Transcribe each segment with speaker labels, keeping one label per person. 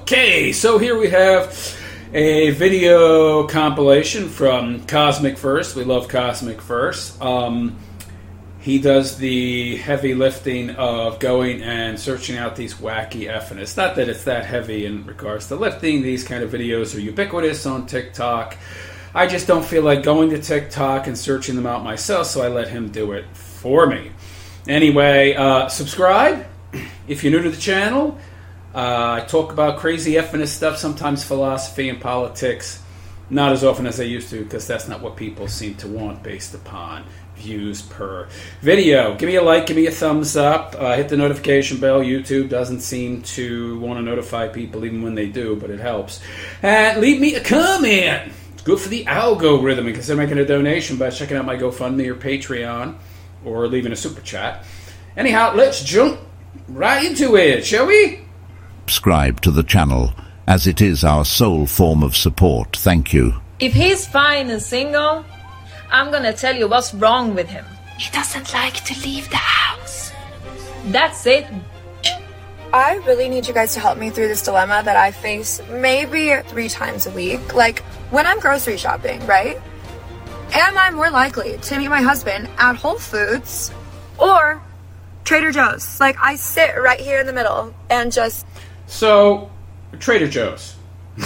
Speaker 1: Okay, so here we have a video compilation from Cosmic First. We love Cosmic First. He does the heavy lifting of going and searching out these wacky effing. It's not that it's that heavy in regards to lifting. These kind of videos are ubiquitous on TikTok. I just don't feel like going to TikTok and searching them out myself, so I let him do it for me. Anyway, subscribe if you're new to the channel. I talk about crazy effing stuff, sometimes philosophy and politics. Not as often as I used to, because that's not what people seem to want based upon views per video. Give me a like, give me a thumbs up, hit the notification bell. YouTube doesn't seem to want to notify people even when they do, but it helps. And leave me a comment. It's good for the algorithm, and consider making a donation by checking out my GoFundMe or Patreon, or leaving a super chat. Anyhow, let's jump right into it, shall we?
Speaker 2: Subscribe to the channel, as it is our sole form of support. Thank you.
Speaker 3: If he's fine and single, I'm gonna tell you what's wrong with him.
Speaker 4: He doesn't like to leave the house.
Speaker 3: That's it.
Speaker 5: I really need you guys to help me through this dilemma that I face maybe 3 times a week. Like, when I'm grocery shopping, right? Am I more likely to meet my husband at Whole Foods or Trader Joe's? Like, I sit right here in the middle and just...
Speaker 1: So, Trader Joe's.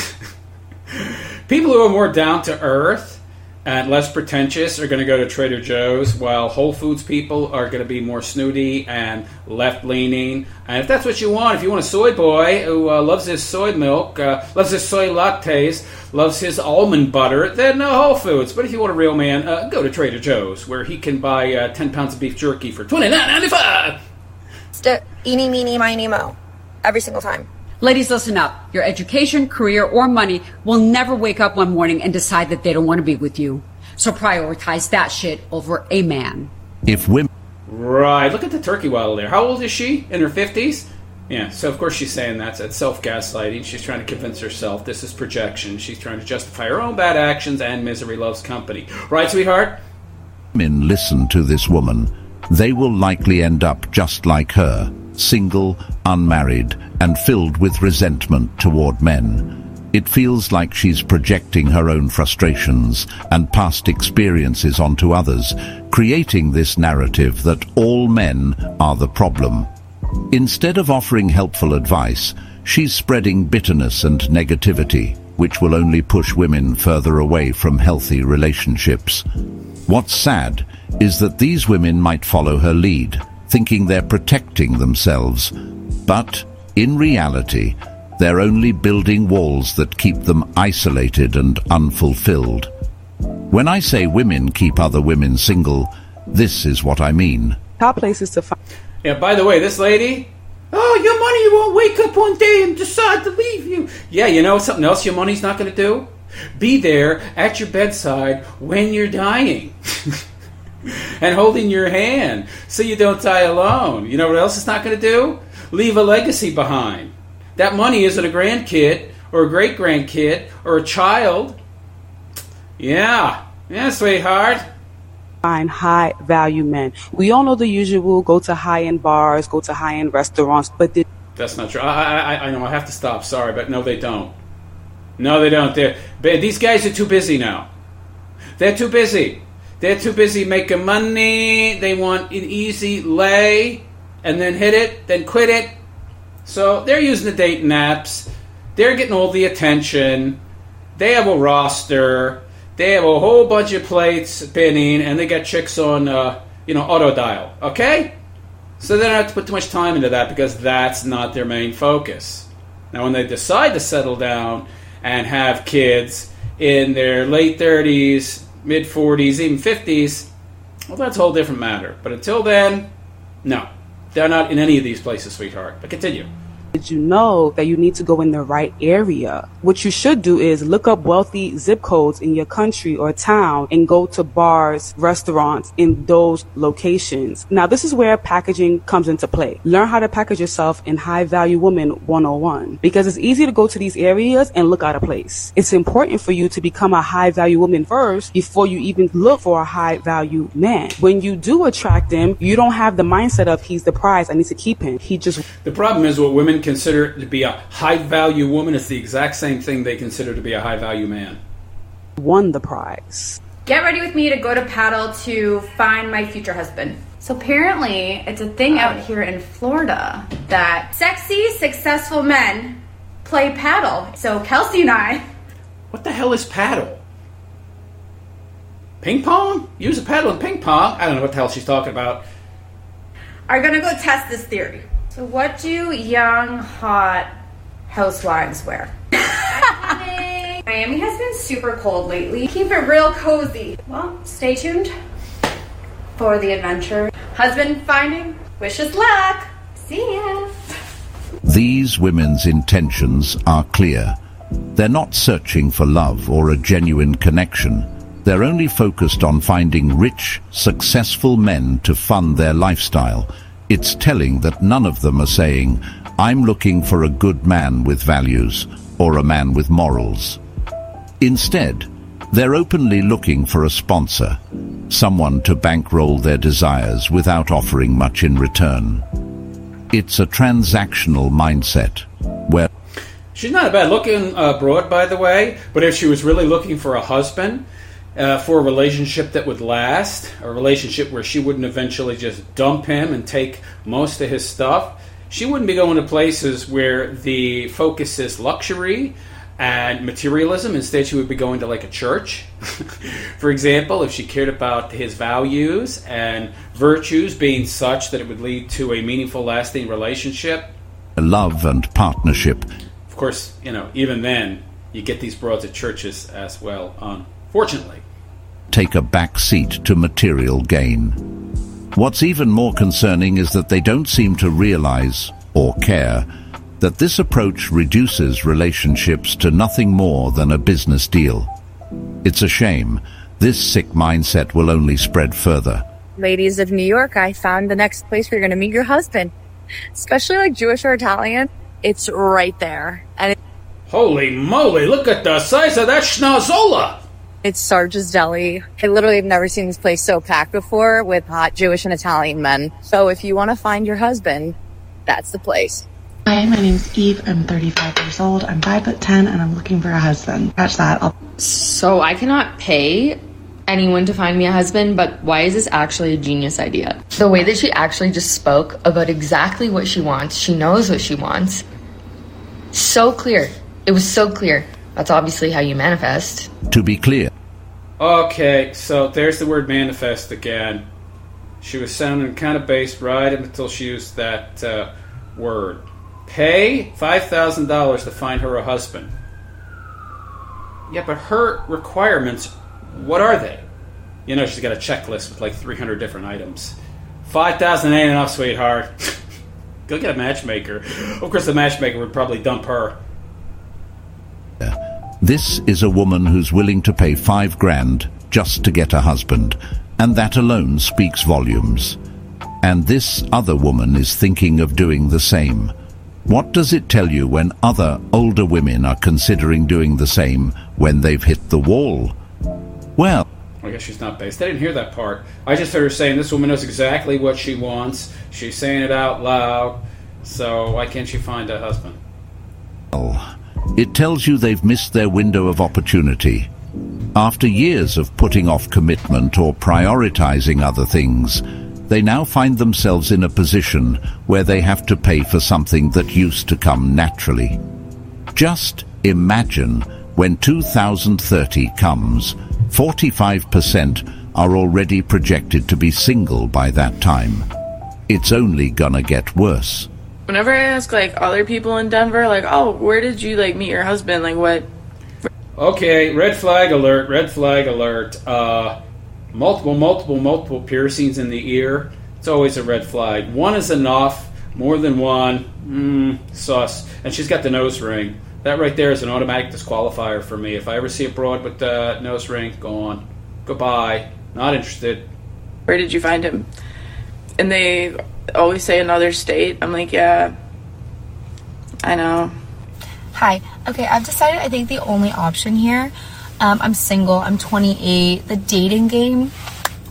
Speaker 1: People who are more down to earth and less pretentious are going to go to Trader Joe's, while Whole Foods people are going to be more snooty and left-leaning. And if that's what you want, if you want a soy boy who loves his soy milk, loves his soy lattes, loves his almond butter, then Whole Foods. But if you want a real man, go to Trader Joe's, where he can buy 10 pounds of beef jerky for $29.95.
Speaker 5: Eeny, meeny, miny, mo. Every single time.
Speaker 6: Ladies, listen up. Your education, career, or money will never wake up one morning and decide that they don't want to be with you. So prioritize that shit over a man.
Speaker 2: If women...
Speaker 1: Right, look at the turkey waddle there. How old is she? In her 50s? Yeah, so of course she's saying that's self-gaslighting. She's trying to convince herself this is projection. She's trying to justify her own bad actions, and misery loves company. Right, sweetheart?
Speaker 2: Men listen to this woman. They will likely end up just like her, single, unmarried, and filled with resentment toward men. It feels like she's projecting her own frustrations and past experiences onto others, creating this narrative that all men are the problem. Instead of offering helpful advice, she's spreading bitterness and negativity, which will only push women further away from healthy relationships. What's sad is that these women might follow her lead, thinking they're protecting themselves. But, in reality, they're only building walls that keep them isolated and unfulfilled. When I say women keep other women single, this is what I mean.
Speaker 7: Top places to find...
Speaker 1: Yeah, by the way, this lady... Oh, your money won't wake up one day and decide to leave you. Yeah, you know something else your money's not going to do? Be there at your bedside when you're dying. And holding your hand so you don't die alone. You know what else it's not going to do? Leave a legacy behind. That money isn't a grandkid or a great-grandkid or a child. Yeah, sweetheart.
Speaker 7: Find high-value men. We all know the usual, go to high-end bars, go to high-end restaurants, but...
Speaker 1: That's not true. I know, I have to stop. Sorry, but no, they don't. No, they don't. These guys are too busy now. They're too busy. They're too busy making money. They want an easy lay and then hit it, then quit it. So they're using the dating apps. They're getting all the attention. They have a roster. They have a whole bunch of plates spinning, and they got chicks on, auto dial. Okay? So they don't have to put too much time into that because that's not their main focus. Now, when they decide to settle down and have kids in their late 30s, mid-40s, even 50s, well, that's a whole different matter. But until then, no. They're not in any of these places, sweetheart. But continue.
Speaker 7: Did you know that you need to go in the right area? What you should do is look up wealthy zip codes in your country or town and go to bars, restaurants in those locations. Now, this is where packaging comes into play. Learn how to package yourself in High Value Woman 101, because it's easy to go to these areas and look out of place. It's important for you to become a high value woman first before you even look for a high value man. When you do attract him, you don't have the mindset of he's the prize, I need to keep him.
Speaker 1: The problem is what women women consider to be a high-value woman is the exact same thing they consider to be a high-value man.
Speaker 7: Won the prize.
Speaker 8: Get ready with me to go to paddle to find my future husband. So apparently, it's a thing out here in Florida that sexy, successful men play paddle. So Kelsey and I...
Speaker 1: What the hell is paddle? Ping pong? Use a paddle in ping pong? I don't know what the hell she's talking about.
Speaker 8: Are gonna go test this theory. So what do young, hot housewives wear? Miami has been super cold lately. Keep it real cozy. Well, stay tuned for the adventure. Husband finding. Wish us luck. See ya.
Speaker 2: These women's intentions are clear. They're not searching for love or a genuine connection. They're only focused on finding rich, successful men to fund their lifestyle. It's telling that none of them are saying, I'm looking for a good man with values or a man with morals. Instead, they're openly looking for a sponsor, someone to bankroll their desires without offering much in return. It's a transactional mindset where...
Speaker 1: She's not a bad-looking broad, by the way, but if she was really looking for a husband, for a relationship that would last, a relationship where she wouldn't eventually just dump him and take most of his stuff, she wouldn't be going to places where the focus is luxury and materialism. Instead, she would be going to like a church. For example, if she cared about his values and virtues being such that it would lead to a meaningful, lasting relationship.
Speaker 2: Love and partnership.
Speaker 1: Of course, even then, you get these broads at churches as well, unfortunately.
Speaker 2: Take a back seat to material gain. What's even more concerning is that they don't seem to realize, or care, that this approach reduces relationships to nothing more than a business deal. It's a shame. This sick mindset will only spread further.
Speaker 5: Ladies of New York, I found the next place where you're going to meet your husband. Especially like Jewish or Italian. It's right there. And
Speaker 1: holy moly, look at the size of that schnozzola!
Speaker 5: It's Sarge's Deli. I literally have never seen this place so packed before with hot Jewish and Italian men. So if you want to find your husband, that's the place.
Speaker 9: Hi, my name's Eve. I'm 35 years old. I'm 5'10", and I'm looking for a husband. Catch that.
Speaker 10: So I cannot pay anyone to find me a husband, but why is this actually a genius idea? The way that she actually just spoke about exactly what she wants. She knows what she wants. So clear. It was so clear. That's obviously how you manifest.
Speaker 2: To be clear.
Speaker 1: Okay, so there's the word manifest again. She was sounding kind of based right until she used that word. Pay $5,000 to find her a husband. Yeah, but her requirements, what are they? She's got a checklist with like 300 different items. 5,000 ain't enough, sweetheart. Go get a matchmaker. Of course, the matchmaker would probably dump her.
Speaker 2: This is a woman who's willing to pay $5,000 just to get a husband, and that alone speaks volumes. And this other woman is thinking of doing the same. What does it tell you when other older women are considering doing the same when they've hit the wall? Well,
Speaker 1: I guess she's not based. I didn't hear that part. I just heard her saying this woman knows exactly what she wants. She's saying it out loud. So why can't she find a husband?
Speaker 2: It tells you they've missed their window of opportunity. After years of putting off commitment or prioritizing other things, they now find themselves in a position where they have to pay for something that used to come naturally. Just imagine when 2030 comes, 45% are already projected to be single by that time. It's only gonna get worse.
Speaker 11: Whenever I ask other people in Denver, oh, where did you meet your husband? What?
Speaker 1: Okay, red flag alert, red flag alert. Multiple piercings in the ear. It's always a red flag. One is enough. More than one, sus. And she's got the nose ring. That right there is an automatic disqualifier for me. If I ever see a broad with the nose ring, go on. Goodbye. Not interested.
Speaker 11: Where did you find him? And they always say another state. I'm like, yeah, I know.
Speaker 5: Hi. Okay, I've decided I think the only option here, I'm single, I'm 28, the dating game,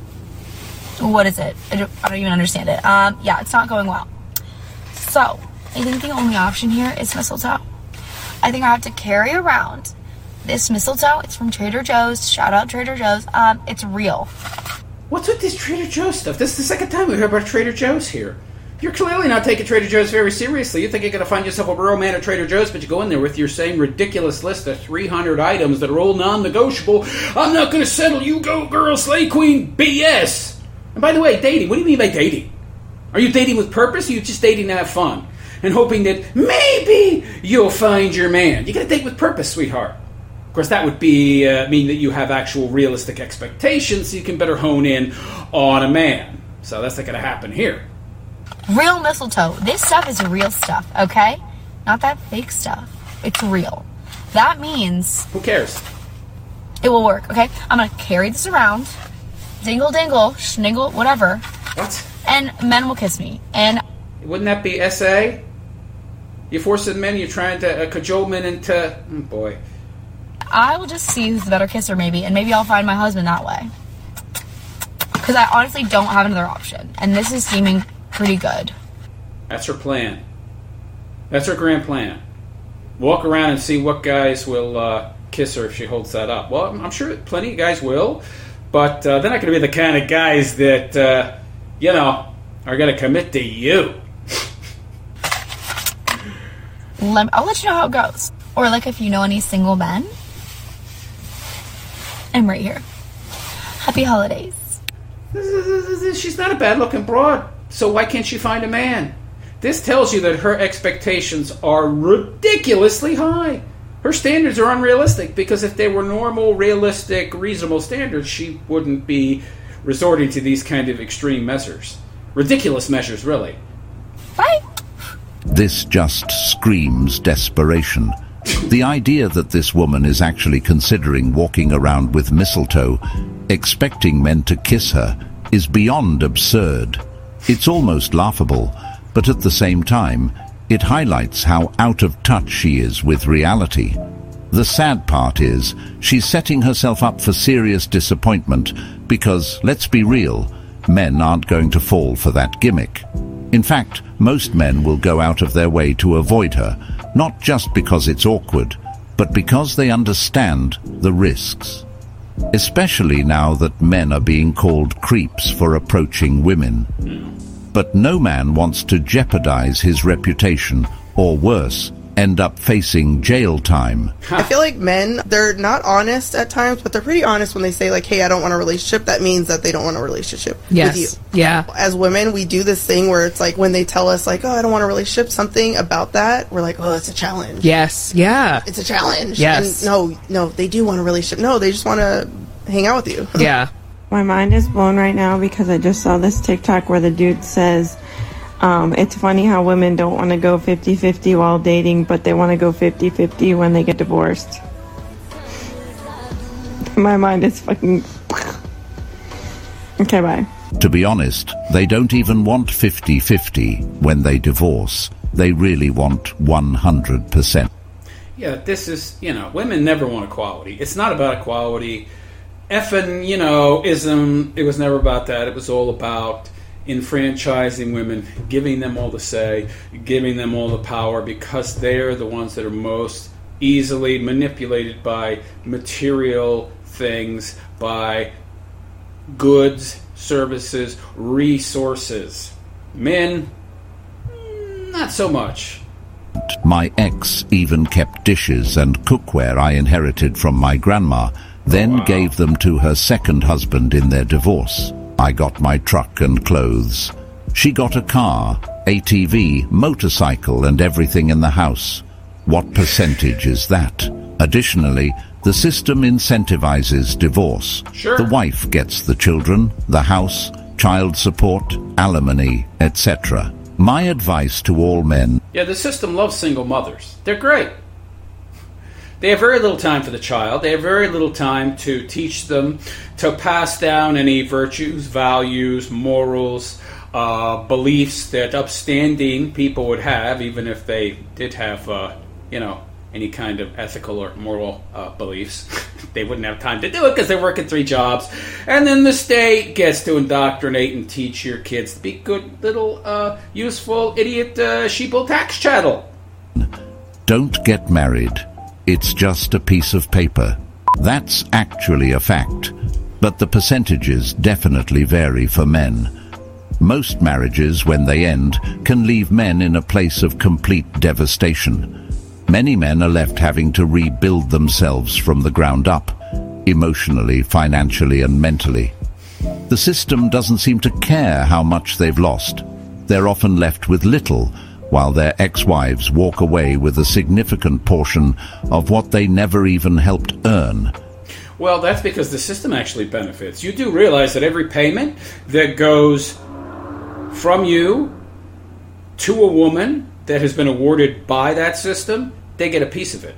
Speaker 5: what is it? I don't even understand it. Yeah, it's not going well. So, I think the only option here is mistletoe. I think I have to carry around this mistletoe. It's from Trader Joe's. Shout out Trader Joe's. It's real.
Speaker 1: What's with this Trader Joe's stuff? This is the second time we heard about Trader Joe's here. You're clearly not taking Trader Joe's very seriously. You think you're going to find yourself a real man at Trader Joe's, but you go in there with your same ridiculous list of 300 items that are all non-negotiable. I'm not going to settle, you go girl, slay queen, BS. And by the way, dating, what do you mean by dating? Are you dating with purpose, or are you just dating to have fun? And hoping that maybe you'll find your man. You got to date with purpose, sweetheart. Of course, that would be mean that you have actual realistic expectations, so you can better hone in on a man. So that's not going to happen here.
Speaker 5: Real mistletoe. This stuff is real stuff, okay? Not that fake stuff. It's real. That means...
Speaker 1: Who cares?
Speaker 5: It will work, okay? I'm going to carry this around. Dingle, dingle, schniggle, whatever.
Speaker 1: What?
Speaker 5: And men will kiss me. And...
Speaker 1: Wouldn't that be SA? You're forcing men, you're trying to cajole men into... Oh, boy.
Speaker 5: I will just see who's the better kisser, maybe. And maybe I'll find my husband that way. Because I honestly don't have another option. And this is seeming... pretty good.
Speaker 1: That's her plan. That's her grand plan. Walk around and see what guys will kiss her if she holds that up. Well, I'm sure plenty of guys will, but they're not going to be the kind of guys that, are going to commit to you.
Speaker 5: I'll let you know how it goes. Or, if you know any single men, I'm right here. Happy holidays.
Speaker 1: She's not a bad-looking broad. So why can't she find a man? This tells you that her expectations are ridiculously high. Her standards are unrealistic, because if they were normal, realistic, reasonable standards, she wouldn't be resorting to these kind of extreme measures. Ridiculous measures, really.
Speaker 5: Bye.
Speaker 2: This just screams desperation. The idea that this woman is actually considering walking around with mistletoe, expecting men to kiss her, is beyond absurd. It's almost laughable, but at the same time, it highlights how out of touch she is with reality. The sad part is, she's setting herself up for serious disappointment because, let's be real, men aren't going to fall for that gimmick. In fact, most men will go out of their way to avoid her, not just because it's awkward, but because they understand the risks. Especially now that men are being called creeps for approaching women. But no man wants to jeopardize his reputation, or worse, end up facing jail time.
Speaker 12: I feel like men, they're not honest at times, but they're pretty honest when they say, hey, I don't want a relationship. That means that they don't want a relationship with you.
Speaker 13: Yeah.
Speaker 12: As women, we do this thing where it's when they tell us, I don't want a relationship, something about that, we're like, oh, it's a challenge.
Speaker 13: Yes. Yeah.
Speaker 12: It's a challenge.
Speaker 13: Yes.
Speaker 12: And no, they do want a relationship. No, they just want to hang out with you.
Speaker 13: Yeah.
Speaker 14: My mind is blown right now because I just saw this TikTok where the dude says, it's funny how women don't want to go 50-50 while dating, but they want to go 50-50 when they get divorced. My mind is fucking... Okay, bye.
Speaker 2: To be honest, they don't even want 50-50 when they divorce. They really want 100%.
Speaker 1: Yeah, this is, women never want equality. It's not about equality. Ism, it was never about that. It was all about enfranchising women, giving them all the say, giving them all the power, because they're the ones that are most easily manipulated by material things, by goods, services, resources. Men, not so much.
Speaker 2: My ex even kept dishes and cookware I inherited from my grandma, then gave them to her second husband in their divorce. I got my truck and clothes. She got a car, ATV, motorcycle, and everything in the house. What percentage is that? Additionally, the system incentivizes divorce.
Speaker 1: Sure.
Speaker 2: The wife gets the children, the house, child support, alimony, etc. My advice to all men...
Speaker 1: Yeah, the system loves single mothers. They're great. They have very little time for the child. They have very little time to teach them, to pass down any virtues, values, morals, beliefs that upstanding people would have, even if they did have, any kind of ethical or moral beliefs. They wouldn't have time to do it because they're working 3 jobs. And then the state gets to indoctrinate and teach your kids to be good little useful idiot sheeple tax chattel.
Speaker 2: Don't get married. It's just a piece of paper. That's actually a fact. But the percentages definitely vary for men. Most marriages, when they end, can leave men in a place of complete devastation. Many men are left having to rebuild themselves from the ground up, emotionally, financially, and mentally. The system doesn't seem to care how much they've lost. They're often left with little, while their ex-wives walk away with a significant portion of what they never even helped earn.
Speaker 1: Well, that's because the system actually benefits. You do realize that every payment that goes from you to a woman that has been awarded by that system, they get a piece of it.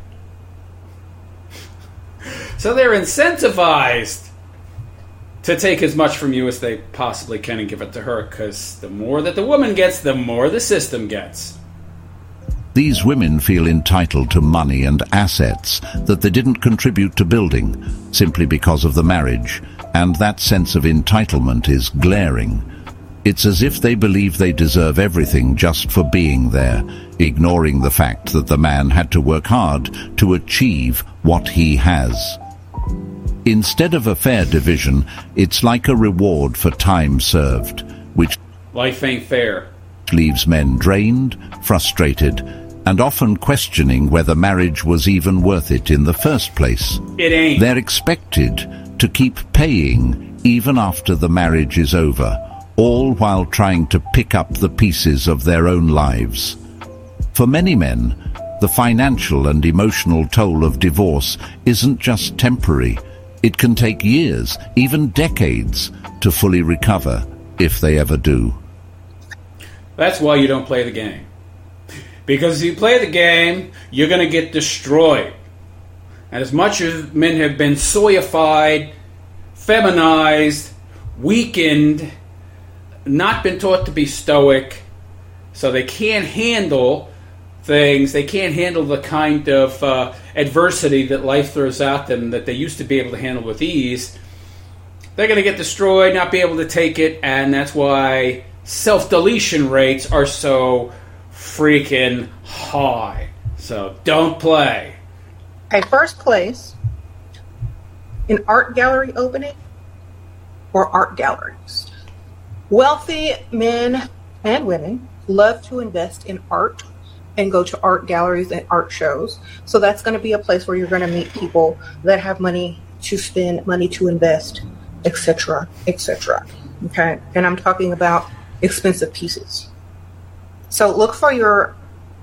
Speaker 1: So they're incentivized to take as much from you as they possibly can and give it to her, because the more that the woman gets, the more the system gets.
Speaker 2: These women feel entitled to money and assets that they didn't contribute to building, simply because of the marriage, and that sense of entitlement is glaring. It's as if they believe they deserve everything just for being there, ignoring the fact that the man had to work hard to achieve what he has. Instead of a fair division, it's like a reward for time served, which
Speaker 1: life ain't fair.
Speaker 2: Leaves men drained, frustrated, and often questioning whether marriage was even worth it in the first place.
Speaker 1: It ain't.
Speaker 2: They're expected to keep paying even after the marriage is over, all while trying to pick up the pieces of their own lives. For many men, the financial and emotional toll of divorce isn't just temporary. It can take years, even decades, to fully recover, if they ever do.
Speaker 1: That's why you don't play the game. Because if you play the game, you're going to get destroyed. And as much as men have been soyified, feminized, weakened, not been taught to be stoic, so they can't handle things, they can't handle the kind of adversity that life throws at them that they used to be able to handle with ease, they're going to get destroyed, not be able to take it, and that's why self-deletion rates are so freaking high. So don't play.
Speaker 13: Okay, first place in art gallery opening or art galleries. Wealthy men and women love to invest in art and go to art galleries and art shows. So that's going to be a place where you're going to meet people that have money to spend, money to invest, etc., etc. Okay, and I'm talking about expensive pieces. So look for your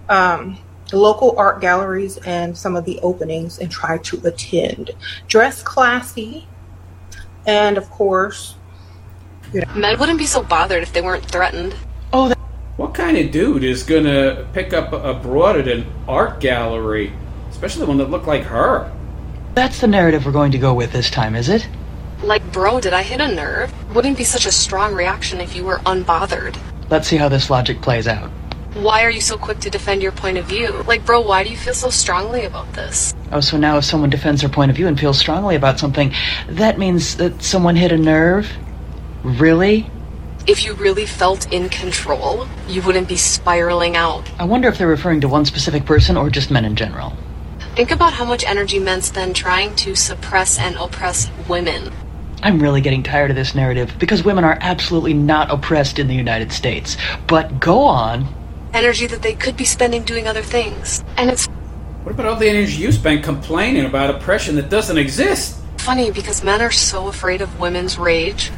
Speaker 13: local art galleries and some of the openings and try to attend. Dress classy, and of course,
Speaker 15: men wouldn't be so bothered if they weren't threatened.
Speaker 13: Oh,
Speaker 1: what kind of dude is going to pick up a broad at an art gallery, especially one that looked like her?
Speaker 16: That's the narrative we're going to go with this time, is it?
Speaker 15: Like, bro, did I hit a nerve? Wouldn't be such a strong reaction if you were unbothered.
Speaker 16: Let's see how this logic plays out.
Speaker 15: Why are you so quick to defend your point of view? Like, bro, why do you feel so strongly about this?
Speaker 16: Oh, so now if someone defends their point of view and feels strongly about something, that means that someone hit a nerve? Really?
Speaker 15: If you really felt in control, you wouldn't be spiraling out.
Speaker 16: I wonder if they're referring to one specific person or just men in general.
Speaker 15: Think about how much energy men spend trying to suppress and oppress women.
Speaker 16: I'm really getting tired of this narrative because women are absolutely not oppressed in the United States. But go on.
Speaker 15: Energy that they could be spending doing other things. And it's...
Speaker 1: What about all the energy you spend complaining about oppression that doesn't exist?
Speaker 15: Funny, because men are so afraid of women's rage.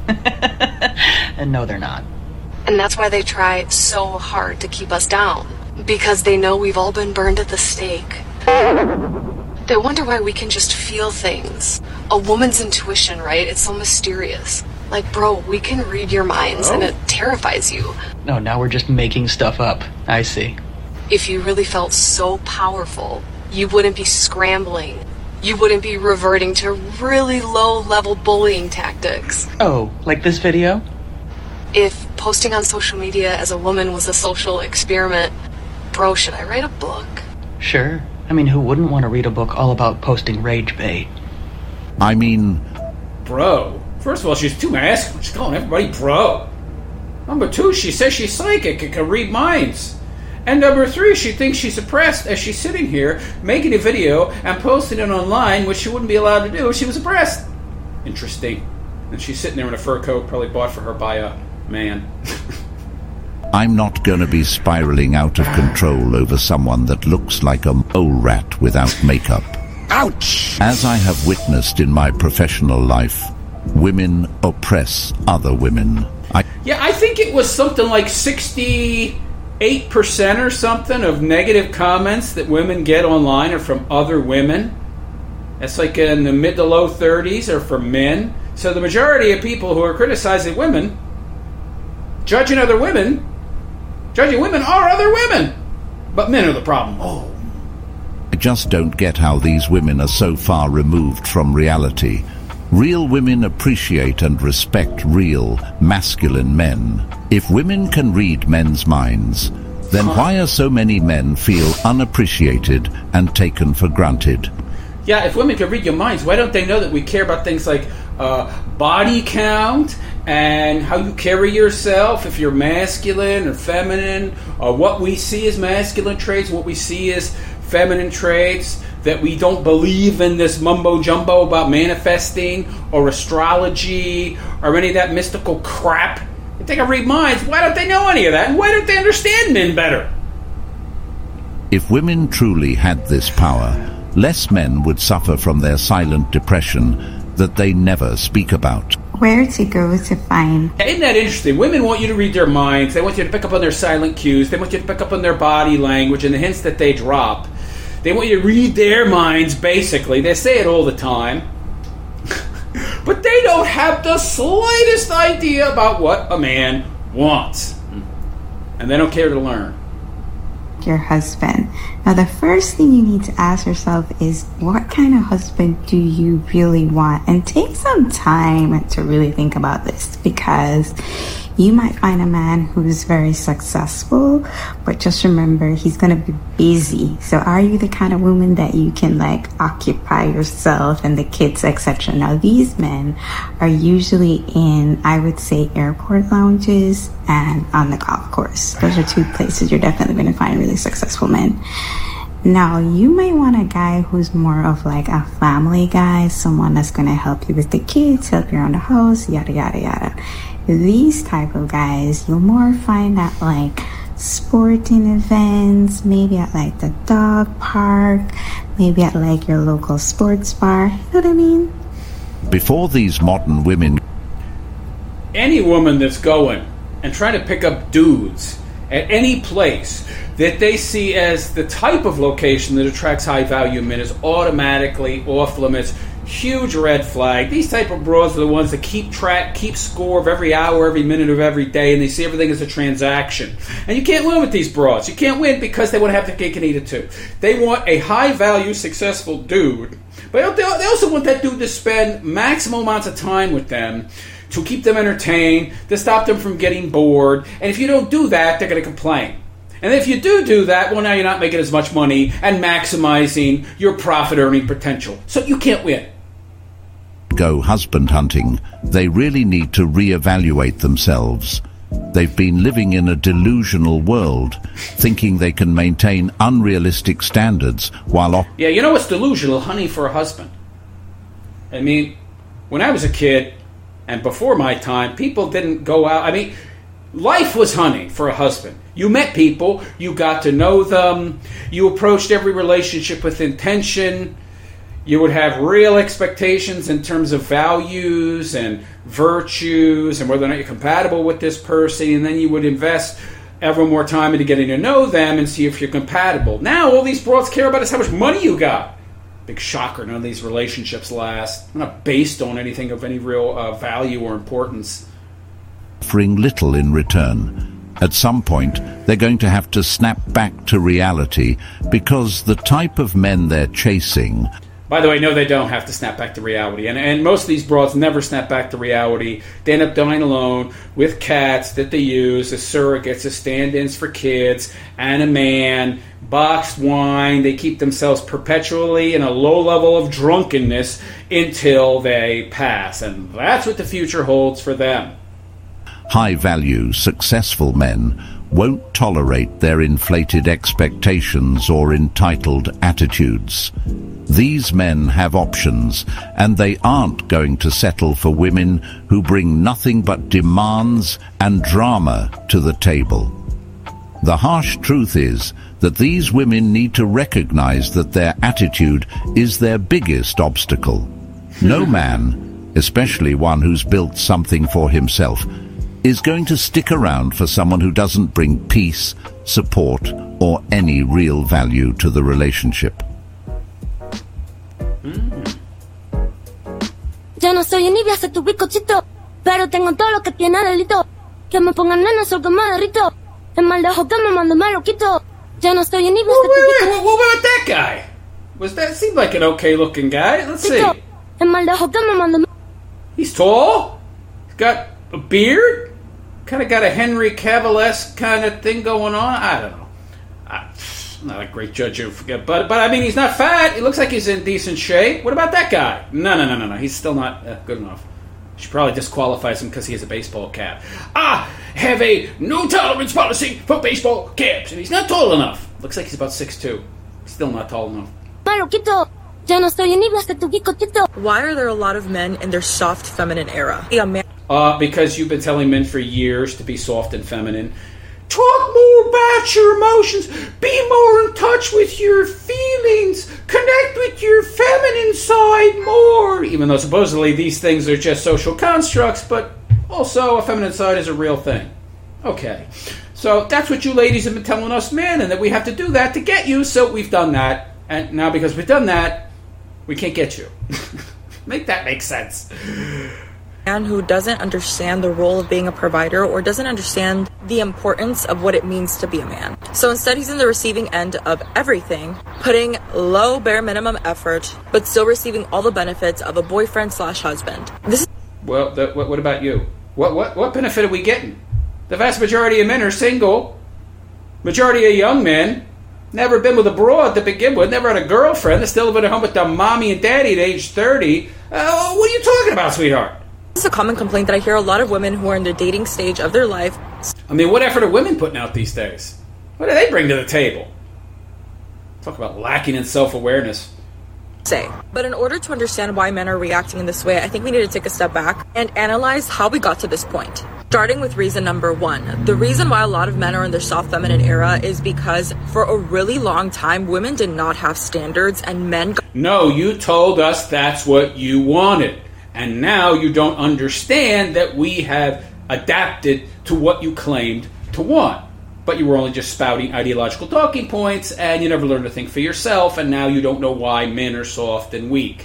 Speaker 16: And no, they're not.
Speaker 15: And that's why they try so hard to keep us down. Because they know we've all been burned at the stake. They wonder why we can just feel things. A woman's intuition, right? It's so mysterious. Like, bro, we can read your minds, and it terrifies you.
Speaker 16: No, now we're just making stuff up. I see.
Speaker 15: If you really felt so powerful, you wouldn't be scrambling. You wouldn't be reverting to really low-level bullying tactics.
Speaker 16: Oh, like this video?
Speaker 15: If posting on social media as a woman was a social experiment, bro, should I write a book?
Speaker 16: Sure. I mean, who wouldn't want to read a book all about posting rage bait?
Speaker 2: I mean...
Speaker 1: Bro. First of all, she's too masculine. She's calling everybody bro. Number 2, she says she's psychic and can read minds. And number 3, she thinks she's oppressed as she's sitting here making a video and posting it online, which she wouldn't be allowed to do if she was oppressed. Interesting. And she's sitting there in a fur coat, probably bought for her by a man.
Speaker 2: I'm not going to be spiraling out of control over someone that looks like a mole rat without makeup.
Speaker 1: Ouch!
Speaker 2: As I have witnessed in my professional life, women oppress other women.
Speaker 1: I think it was something like 68% or something of negative comments that women get online are from other women. That's like in the mid to low 30s are from men. So the majority of people who are criticizing women, judging women are other women. But men are the problem.
Speaker 2: I just don't get how these women are so far removed from reality. Real women appreciate and respect real, masculine men. If women can read men's minds, then why are so many men feel unappreciated and taken for granted?
Speaker 1: Yeah, if women can read your minds, why don't they know that we care about things like body count and how you carry yourself, if you're masculine or feminine, or what we see as masculine traits, what we see as feminine traits, that we don't believe in this mumbo-jumbo about manifesting or astrology or any of that mystical crap. If they can read minds, why don't they know any of that? And why don't they understand men better?
Speaker 2: If women truly had this power, less men would suffer from their silent depression that they never speak about.
Speaker 17: Where to go to find...
Speaker 1: Isn't that interesting? Women want you to read their minds. They want you to pick up on their silent cues. They want you to pick up on their body language and the hints that they drop. They want you to read their minds, basically. They say it all the time. But they don't have the slightest idea about what a man wants. And they don't care to learn.
Speaker 17: Your husband. Now, the first thing you need to ask yourself is, what kind of husband do you really want? And take some time to really think about this, because you might find a man who's very successful, but just remember, he's going to be busy. So are you the kind of woman that you can occupy yourself and the kids, etc.? Now, these men are usually in, I would say, airport lounges and on the golf course. Those are 2 places you're definitely going to find really successful men. Now, you might want a guy who's more of a family guy, someone that's going to help you with the kids, help you around the house, yada, yada, yada. These type of guys, you'll more find at sporting events, maybe at the dog park, maybe at your local sports bar. You know what I mean?
Speaker 2: Before these modern women...
Speaker 1: Any woman that's going and trying to pick up dudes at any place that they see as the type of location that attracts high-value men is automatically off limits. Huge red flag. These type of broads are the ones that keep score of every hour, every minute of every day, and they see everything as a transaction. And you can't win with these broads. You can't win because they want to have the cake and eat it too. They want a high-value, successful dude, but they also want that dude to spend maximum amounts of time with them to keep them entertained, to stop them from getting bored. And if you don't do that, they're going to complain. And if you do that, well, now you're not making as much money and maximizing your profit-earning potential. So you can't win.
Speaker 2: Go husband hunting, they really need to reevaluate themselves. They've been living in a delusional world, thinking they can maintain unrealistic standards while...
Speaker 1: Yeah, you know what's delusional? Honey for a husband. I mean, when I was a kid, and before my time, people didn't go out... I mean, life was honey for a husband. You met people, you got to know them, you approached every relationship with intention, you would have real expectations in terms of values and virtues and whether or not you're compatible with this person, and then you would invest ever more time into getting to know them and see if you're compatible. Now all these broads care about is how much money you got. Big shocker, none of these relationships last. They're not based on anything of any real value or importance.
Speaker 2: Offering little in return. At some point, they're going to have to snap back to reality because the type of men they're chasing...
Speaker 1: By the way, no, they don't have to snap back to reality. And most of these broads never snap back to reality. They end up dying alone with cats that they use as surrogates, as stand-ins for kids, and a man, boxed wine. They keep themselves perpetually in a low level of drunkenness until they pass. And that's what the future holds for them.
Speaker 2: High-value, successful men won't tolerate their inflated expectations or entitled attitudes. These men have options, and they aren't going to settle for women who bring nothing but demands and drama to the table. The harsh truth is that these women need to recognize that their attitude is their biggest obstacle. No man, especially one who's built something for himself, is going to stick around for someone who doesn't bring peace, support, or any real value to the relationship.
Speaker 18: Yo no soy envidia de tu bizcochito, pero tengo todo lo que tiene delito. Que me pongan nena, sol que me derrito. El mal de ojo que me mando me lo quito. Yo no soy envidia de tu bizcochito.
Speaker 1: What about that guy? Seemed like an okay-looking guy. Let's see.
Speaker 18: El mal de ojo que me mando.
Speaker 1: He's tall. He's got a beard. Kind of got a Henry Cavill-esque kind of thing going on. I don't know. I'm not a great judge of but I mean, he's not fat. He looks like he's in decent shape. What about that guy? No. He's still not good enough. She probably disqualifies him because he has a baseball cap. I have a no-tolerance policy for baseball caps. And he's not tall enough. Looks like he's about 6'2". Still not tall enough.
Speaker 19: Why are there a lot of men in their soft feminine era?
Speaker 1: Because you've been telling men for years to be soft and feminine. Talk more about your emotions. Be more in touch with your feelings. Connect with your feminine side more. Even though supposedly these things are just social constructs, but also a feminine side is a real thing. Okay. So that's what you ladies have been telling us men, and that we have to do that to get you, so we've done that. And now because we've done that, we can't get you. Make that make sense.
Speaker 19: Man who doesn't understand the role of being a provider or doesn't understand the importance of what it means to be a man. So instead he's in the receiving end of everything, putting low bare minimum effort, but still receiving all the benefits of a boyfriend/husband.
Speaker 1: Well, what about you? What benefit are we getting? The vast majority of men are single. Majority of young men never been with a broad to begin with, never had a girlfriend, they're still living at home with their mommy and daddy at age 30. What are you talking about, sweetheart?
Speaker 19: This is a common complaint that I hear a lot of women who are in the dating stage of their life.
Speaker 1: I mean, what effort are women putting out these days? What do they bring to the table? Talk about lacking in self-awareness.
Speaker 19: But in order to understand why men are reacting in this way, I think we need to take a step back and analyze how we got to this point. Starting with reason number one. The reason why a lot of men are in their soft feminine era is because for a really long time, women did not have standards and men...
Speaker 1: No, you told us that's what you wanted. And now you don't understand that we have adapted to what you claimed to want. But you were only just spouting ideological talking points, and you never learned to think for yourself, and now you don't know why men are soft and weak.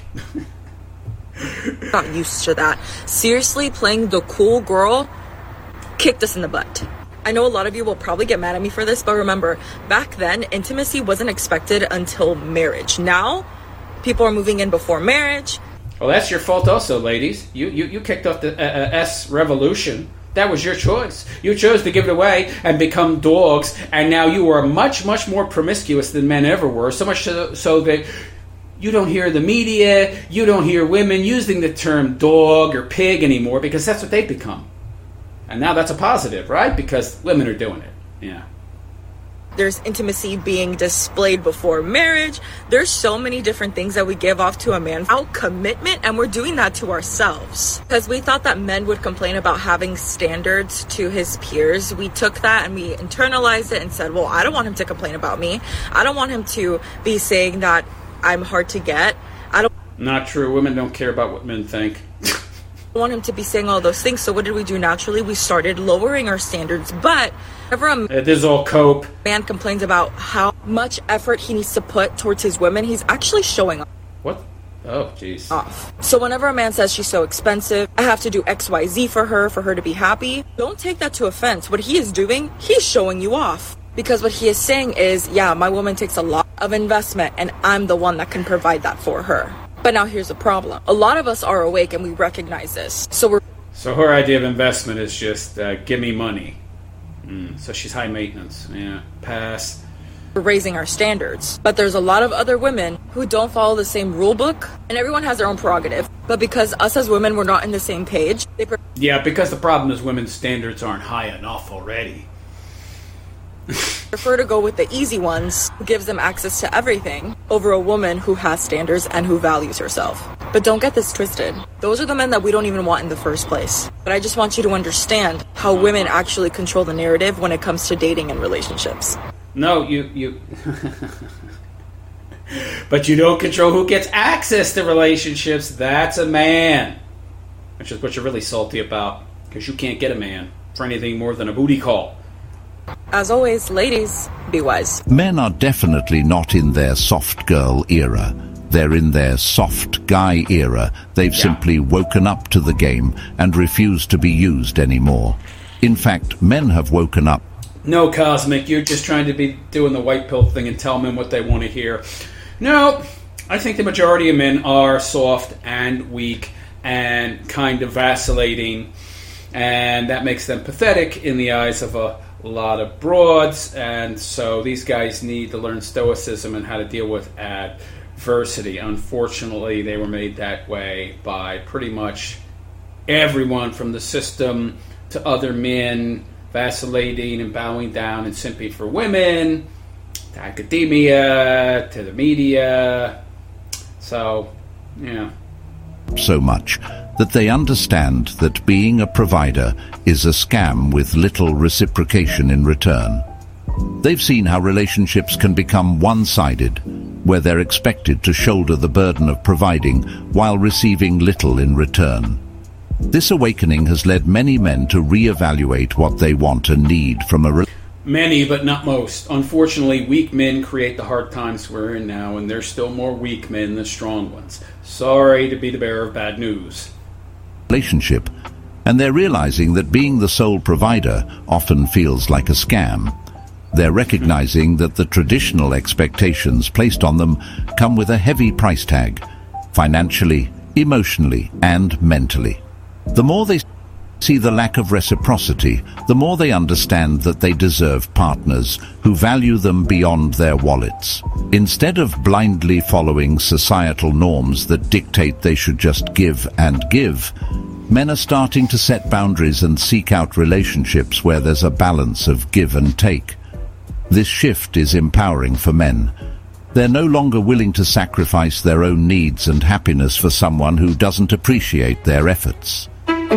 Speaker 19: Not used to that. Seriously, playing the cool girl kicked us in the butt. I know a lot of you will probably get mad at me for this, but remember, back then, intimacy wasn't expected until marriage. Now, people are moving in before marriage.
Speaker 1: Well, that's your fault also, ladies. You kicked off the S revolution. That was your choice. You chose to give it away and become dogs, and now you are much, much more promiscuous than men ever were, so much so that you don't hear the media, you don't hear women using the term dog or pig anymore, because that's what they've become. And now that's a positive, right? Because women are doing it. Yeah.
Speaker 19: There's intimacy being displayed before marriage. There's so many different things that we give off to a man without commitment, and we're doing that to ourselves. Because we thought that men would complain about having standards to his peers. We took that and we internalized it and said, well, I don't want him to complain about me. I don't want him to be saying that I'm hard to get.
Speaker 1: Not true. Women don't care about what men think.
Speaker 19: Want him to be saying all those things. So what did we do naturally? We started lowering our standards. But whenever
Speaker 1: this is all cope.
Speaker 19: Man complains about how much effort he needs to put towards his women, he's actually showing off.
Speaker 1: What? Oh, jeez.
Speaker 19: Off. So whenever a man says she's so expensive, I have to do XYZ for her to be happy, don't take that to offense. What he is doing, he's showing you off. Because what he is saying is, yeah, my woman takes a lot. of investment, and I'm the one that can provide that for her. But now here's the problem. A lot of us are awake and we recognize this.
Speaker 1: So her idea of investment is just, give me money. So she's high maintenance. Yeah, pass.
Speaker 19: We're raising our standards. But there's a lot of other women who don't follow the same rule book, and everyone has their own prerogative. But because us as women, we're not in the same page,
Speaker 1: yeah, because the problem is women's standards aren't high enough already.
Speaker 19: prefer to go with the easy ones, who gives them access to everything, over a woman who has standards and who values herself. But don't get this twisted. Those are the men that we don't even want in the first place. But I just want you to understand how women actually control the narrative when it comes to dating and relationships.
Speaker 1: No, you but you don't control who gets access to relationships. That's a man. Which is what you're really salty about, because you can't get a man for anything more than a booty call.
Speaker 19: As always, ladies, be wise.
Speaker 2: Men are definitely not in their soft girl era. They're in their soft guy era. They've simply woken up to the game and refuse to be used anymore. In fact, men have woken up.
Speaker 1: No, Cosmic, you're just trying to be doing the white pill thing and tell men what they want to hear. No, I think the majority of men are soft and weak and kind of vacillating, and that makes them pathetic in the eyes of a lot of broads, and so these guys need to learn stoicism and how to deal with adversity. Unfortunately, they were made that way by pretty much everyone from the system to other men, vacillating and bowing down and simping for women, to academia, to the media. So, yeah.
Speaker 2: So much that they understand that being a provider is a scam with little reciprocation in return. They've seen how relationships can become one-sided, where they're expected to shoulder the burden of providing while receiving little in return. This awakening has led many men to reevaluate what they want and need from a relationship.
Speaker 1: Many, but not most. Unfortunately, weak men create the hard times we're in now, and there's still more weak men than strong ones. Sorry to be the bearer of bad news.
Speaker 2: Relationship, and they're realizing that being the sole provider often feels like a scam. They're recognizing that the traditional expectations placed on them come with a heavy price tag, financially, emotionally, and mentally. The more they see the lack of reciprocity, the more they understand that they deserve partners who value them beyond their wallets. Instead of blindly following societal norms that dictate they should just give and give, men are starting to set boundaries and seek out relationships where there's a balance of give and take. This shift is empowering for men. They're no longer willing to sacrifice their own needs and happiness for someone who doesn't appreciate their efforts.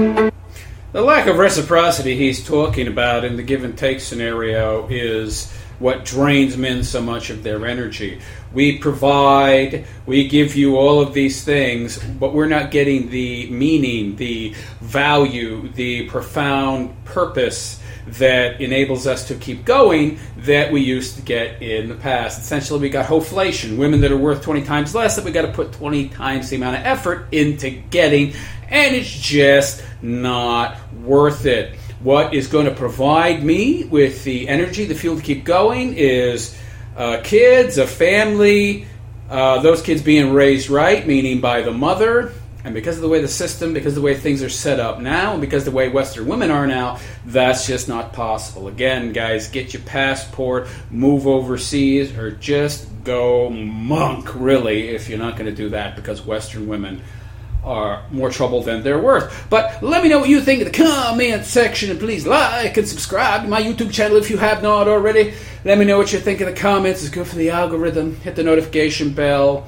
Speaker 1: The lack of reciprocity he's talking about in the give and take scenario is what drains men so much of their energy. We provide, we give you all of these things, but we're not getting the meaning, the value, the profound purpose that enables us to keep going that we used to get in the past. Essentially, we got hoflation, women that are worth 20 times less that we got to put 20 times the amount of effort into getting, and it's just not worth it. What is going to provide me with the energy, the fuel to keep going is kids, a family, those kids being raised right, meaning by the mother. And because of the way the system, because of the way things are set up now, and because of the way Western women are now, that's just not possible. Again, guys, get your passport, move overseas, or just go monk, really, if you're not going to do that, because Western women are more trouble than they're worth. But let me know what you think in the comment section, and please like and subscribe to my YouTube channel if you have not already. Let me know what you think in the comments. It's good for the algorithm. Hit the notification bell.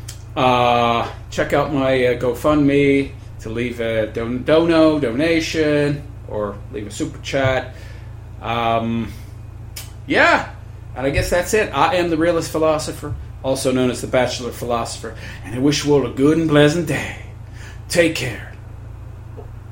Speaker 1: Check out my GoFundMe to leave a donation or leave a super chat. Yeah, and I guess that's it. I am the Realist Philosopher, also known as the Bachelor Philosopher, and I wish you all a good and pleasant day. Take care.